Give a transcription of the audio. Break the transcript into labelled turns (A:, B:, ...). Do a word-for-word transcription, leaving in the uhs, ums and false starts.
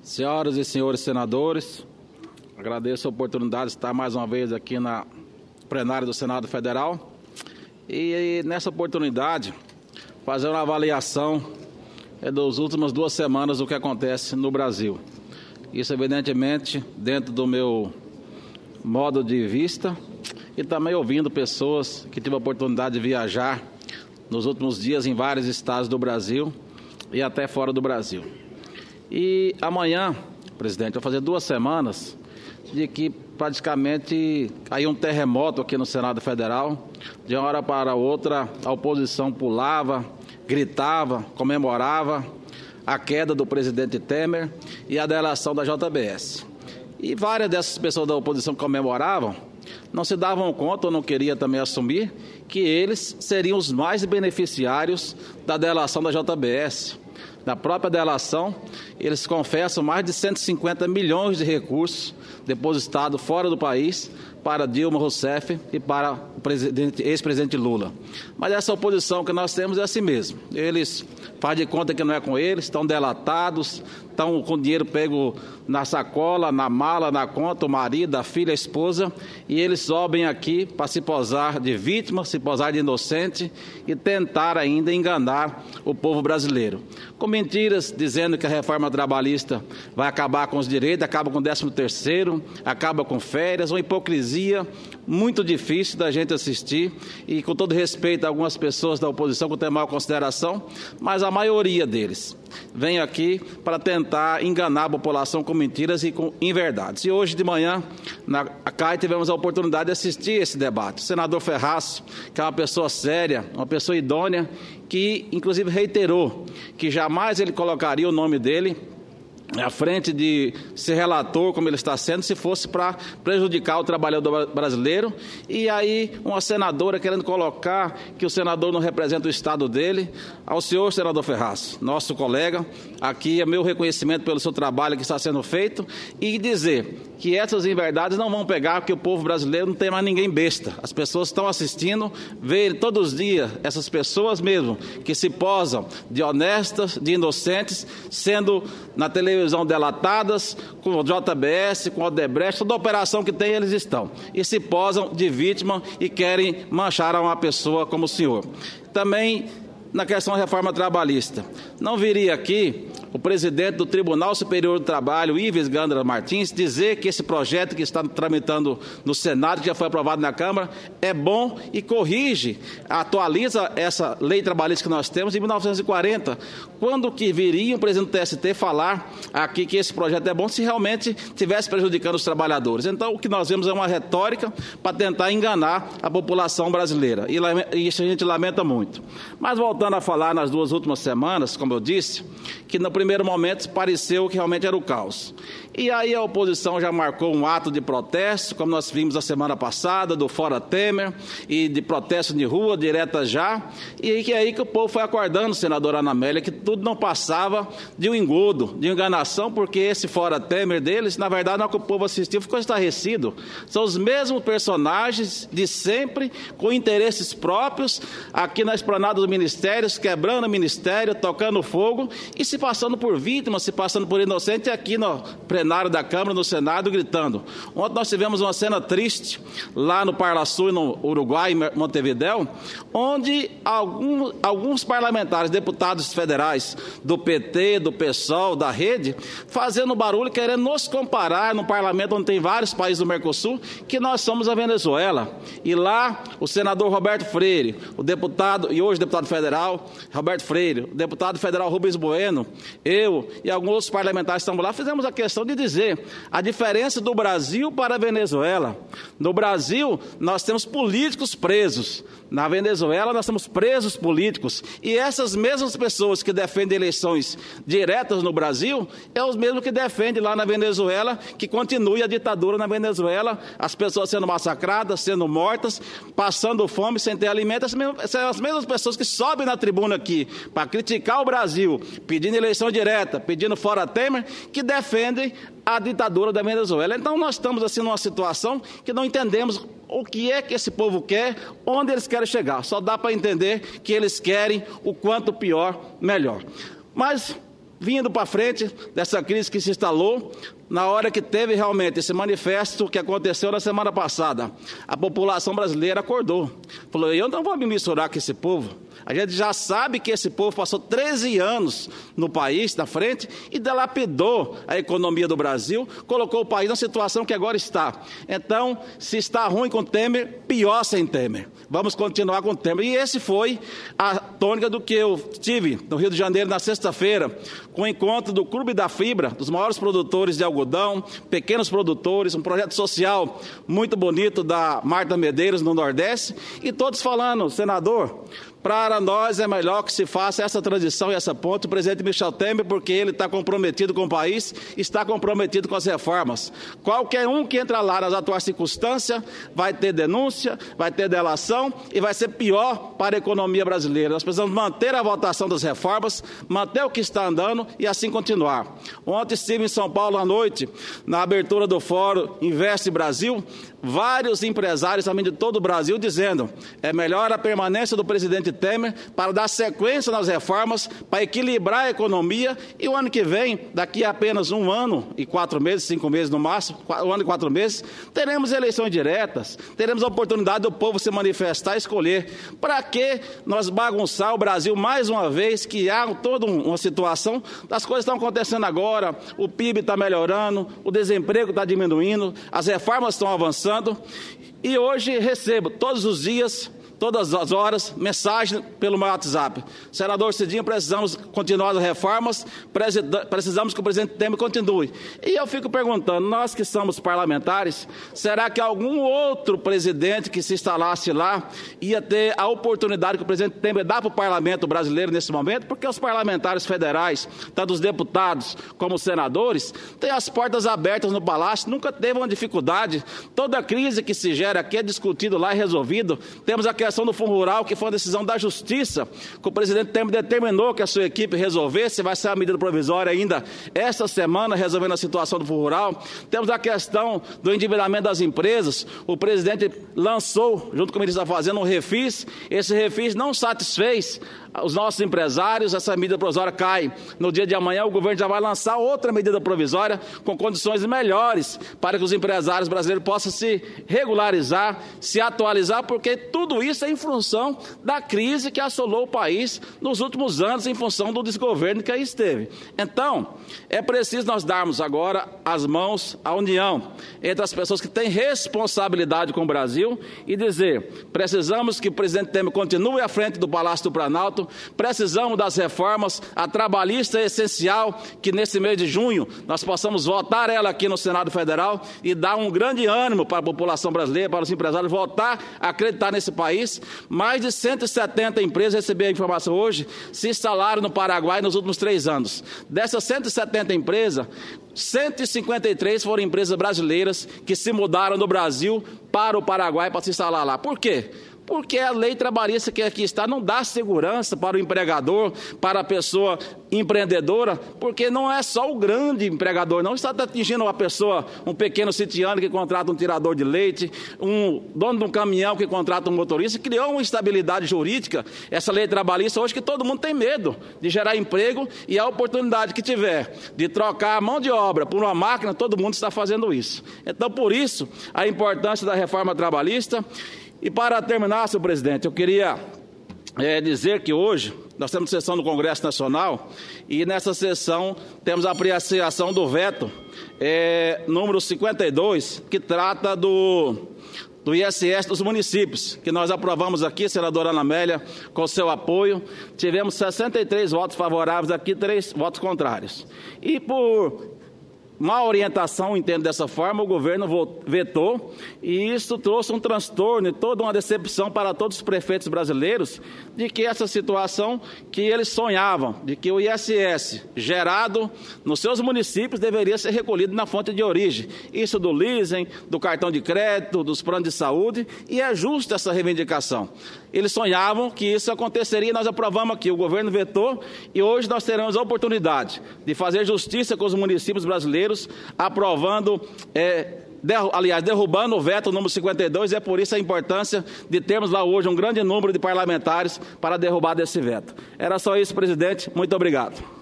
A: Senhoras e senhores senadores, agradeço a oportunidade de estar mais uma vez aqui na plenária do Senado Federal e, nessa oportunidade, fazer uma avaliação é, das últimas duas semanas do que acontece no Brasil. Isso, evidentemente, dentro do meu modo de vista e também ouvindo pessoas que tive a oportunidade de viajar nos últimos dias em vários estados do Brasil e até fora do Brasil. E amanhã, presidente, vai fazer duas semanas de que praticamente caiu um terremoto aqui no Senado Federal. De uma hora para outra, a oposição pulava, gritava, comemorava a queda do presidente Temer e a delação da J B S. E várias dessas pessoas da oposição que comemoravam não se davam conta ou não queriam também assumir que eles seriam os mais beneficiários da delação da J B S. Na própria delação, eles confessam mais de cento e cinquenta milhões de recursos depositados fora do país para Dilma Rousseff e para o presidente, ex-presidente Lula. Mas essa oposição que nós temos é assim mesmo. Eles fazem de conta que não é com eles, estão delatados, estão com dinheiro pego na sacola, na mala, na conta, o marido, a filha, a esposa, e eles sobem aqui para se posar de vítima, se posar de inocente e tentar ainda enganar o povo brasileiro. Com mentiras, dizendo que a reforma trabalhista vai acabar com os direitos, acaba com o décimo terceiro, acaba com férias, uma hipocrisia muito difícil da gente assistir e, com todo respeito a algumas pessoas da oposição que eu tenho maior consideração, mas a maioria deles vem aqui para tentar enganar a população com mentiras e com inverdades. E hoje de manhã, na C A I, tivemos a oportunidade de assistir esse debate. O senador Ferraz, que é uma pessoa séria, uma pessoa idônea, que inclusive reiterou que jamais ele colocaria o nome dele à frente de ser relator, como ele está sendo, se fosse para prejudicar o trabalhador brasileiro. E aí uma senadora querendo colocar que o senador não representa o estado dele. Ao senhor senador Ferraz, nosso colega, aqui é meu reconhecimento pelo seu trabalho que está sendo feito, e dizer que essas inverdades não vão pegar, porque o povo brasileiro não tem mais ninguém besta. As pessoas estão assistindo, veem todos os dias essas pessoas mesmo que se posam de honestas, de inocentes, sendo na televisão delatadas, com o J B S, com o Odebrecht, toda operação que tem eles estão. E se posam de vítima e querem manchar uma pessoa como o senhor. Também na questão da reforma trabalhista. Não viria aqui o presidente do Tribunal Superior do Trabalho, Ives Gandra Martins, dizer que esse projeto que está tramitando no Senado, que já foi aprovado na Câmara, é bom e corrige, atualiza essa lei trabalhista que nós temos de mil novecentos e quarenta. Quando que viria o presidente do T S T falar aqui que esse projeto é bom se realmente estivesse prejudicando os trabalhadores? Então, o que nós vemos é uma retórica para tentar enganar a população brasileira. E isso a gente lamenta muito. Mas, voltando a falar nas duas últimas semanas, como eu disse, que no primeiro momento pareceu que realmente era o caos. E aí a oposição já marcou um ato de protesto, como nós vimos a semana passada, do Fora Temer, e de protesto de rua, direta já, e que é aí que o povo foi acordando, senadora Ana Amélia, que tudo não passava de um engodo, de enganação, porque esse Fora Temer deles, na verdade, não é que o povo assistiu, ficou estarrecido. São os mesmos personagens de sempre, com interesses próprios, aqui na esplanada do Ministério, quebrando o Ministério, tocando fogo, e se passando por vítimas, se passando por inocente, aqui no plenário da Câmara, no Senado, gritando. Ontem nós tivemos uma cena triste lá no Parla Sul, no Uruguai, em Montevidéu, onde alguns, alguns parlamentares, deputados federais do P T, do PSOL, da Rede, fazendo barulho, querendo nos comparar no parlamento, onde tem vários países do Mercosul, que nós somos a Venezuela. E lá, o senador Roberto Freire, o deputado, e hoje deputado federal, Roberto Freire, o deputado federal Rubens Bueno, eu e alguns outros parlamentares que estamos lá, fizemos a questão de dizer a diferença do Brasil para a Venezuela. No Brasil, nós temos políticos presos. Na Venezuela, nós temos presos políticos. E essas mesmas pessoas que defendem eleições diretas no Brasil, é os mesmos que defendem lá na Venezuela, que continue a ditadura na Venezuela, as pessoas sendo massacradas, sendo mortas, passando fome, sem ter alimento. São as mesmas pessoas que sobem na tribuna aqui para criticar o Brasil, pedindo eleição direta, pedindo fora Temer, que defendem a ditadura da Venezuela. Então, nós estamos assim numa situação que não entendemos o que é que esse povo quer, onde eles querem chegar. Só dá para entender que eles querem o quanto pior, melhor. Mas vindo para frente dessa crise que se instalou, na hora que teve realmente esse manifesto que aconteceu na semana passada, a população brasileira acordou. Falou, eu não vou me misturar com esse povo. A gente já sabe que esse povo passou treze anos no país, na frente, e dilapidou a economia do Brasil, colocou o país na situação que agora está. Então, se está ruim com Temer, pior sem Temer. Vamos continuar com Temer. E esse foi a tônica do que eu tive no Rio de Janeiro na sexta-feira, com o encontro do Clube da Fibra, dos maiores produtores de algodão, pequenos produtores, um projeto social muito bonito da Marta Medeiros no Nordeste, e todos falando, senador, para nós é melhor que se faça essa transição e essa ponte, o presidente Michel Temer, porque ele está comprometido com o país, está comprometido com as reformas. Qualquer um que entra lá nas atuais circunstâncias vai ter denúncia, vai ter delação e vai ser pior para a economia brasileira. Nós precisamos manter a votação das reformas, manter o que está andando e assim continuar. Ontem estive em São Paulo à noite, na abertura do Fórum Investe Brasil, vários empresários também de todo o Brasil dizendo é melhor a permanência do presidente Temer para dar sequência nas reformas, para equilibrar a economia e o ano que vem, daqui a apenas um ano e quatro meses, cinco meses no máximo, um ano e quatro meses, teremos eleições diretas, teremos a oportunidade do povo se manifestar e escolher. Para que nós bagunçar o Brasil mais uma vez, que há toda uma situação, as coisas estão acontecendo agora, o P I B está melhorando, o desemprego está diminuindo, as reformas estão avançando, e hoje recebo todos os dias, todas as horas, mensagem pelo meu WhatsApp. Senador Cidinho, precisamos continuar as reformas, precisamos que o presidente Temer continue. E eu fico perguntando, nós que somos parlamentares, será que algum outro presidente que se instalasse lá ia ter a oportunidade que o presidente Temer dá para o parlamento brasileiro nesse momento? Porque os parlamentares federais, tanto os deputados como os senadores, têm as portas abertas no Palácio, nunca teve uma dificuldade. Toda crise que se gera aqui é discutido lá e resolvido. Temos a questão do Fundo Rural, que foi uma decisão da Justiça, que o presidente Temer determinou que a sua equipe resolvesse, vai ser a medida provisória ainda esta semana, resolvendo a situação do Fundo Rural. Temos a questão do endividamento das empresas, o presidente lançou, junto com o ministro da Fazenda, um refis, esse refis não satisfez os nossos empresários, essa medida provisória cai no dia de amanhã, o governo já vai lançar outra medida provisória com condições melhores para que os empresários brasileiros possam se regularizar, se atualizar, porque tudo isso é em função da crise que assolou o país nos últimos anos, em função do desgoverno que aí esteve. Então, é preciso nós darmos agora as mãos à união entre as pessoas que têm responsabilidade com o Brasil e dizer, precisamos que o presidente Temer continue à frente do Palácio do Planalto, precisamos das reformas, a trabalhista é essencial, que nesse mês de junho nós possamos votar ela aqui no Senado Federal e dar um grande ânimo para a população brasileira, para os empresários voltar a acreditar nesse país. Mais de cento e setenta empresas, recebi a informação hoje, se instalaram no Paraguai nos últimos três anos. Dessas cento e setenta empresas, cento e cinquenta e três foram empresas brasileiras que se mudaram do Brasil para o Paraguai para se instalar lá. Por quê? Porque a lei trabalhista que aqui está não dá segurança para o empregador, para a pessoa empreendedora, porque não é só o grande empregador, não está atingindo uma pessoa, um pequeno sitiano que contrata um tirador de leite, um dono de um caminhão que contrata um motorista, criou uma instabilidade jurídica, essa lei trabalhista hoje que todo mundo tem medo de gerar emprego e a oportunidade que tiver de trocar a mão de obra por uma máquina, todo mundo está fazendo isso. Então, por isso, a importância da reforma trabalhista. E para terminar, senhor presidente, eu queria é, dizer que hoje nós temos sessão do Congresso Nacional e nessa sessão temos a apreciação do veto é, número cinquenta e dois, que trata do, do I S S dos municípios, que nós aprovamos aqui, senadora Ana Amélia, com seu apoio. Tivemos sessenta e três votos favoráveis aqui, três votos contrários. E por má orientação, entendo dessa forma, o governo vetou, e isso trouxe um transtorno e toda uma decepção para todos os prefeitos brasileiros, de que essa situação que eles sonhavam, de que o I S S gerado nos seus municípios deveria ser recolhido na fonte de origem, isso do leasing, do cartão de crédito, dos planos de saúde, e é justa essa reivindicação. Eles sonhavam que isso aconteceria, nós aprovamos aqui, o governo vetou, e hoje nós teremos a oportunidade de fazer justiça com os municípios brasileiros, aprovando, é, derru aliás, derrubando o veto número cinquenta e dois, e é por isso a importância de termos lá hoje um grande número de parlamentares para derrubar desse veto. Era só isso, presidente. Muito obrigado.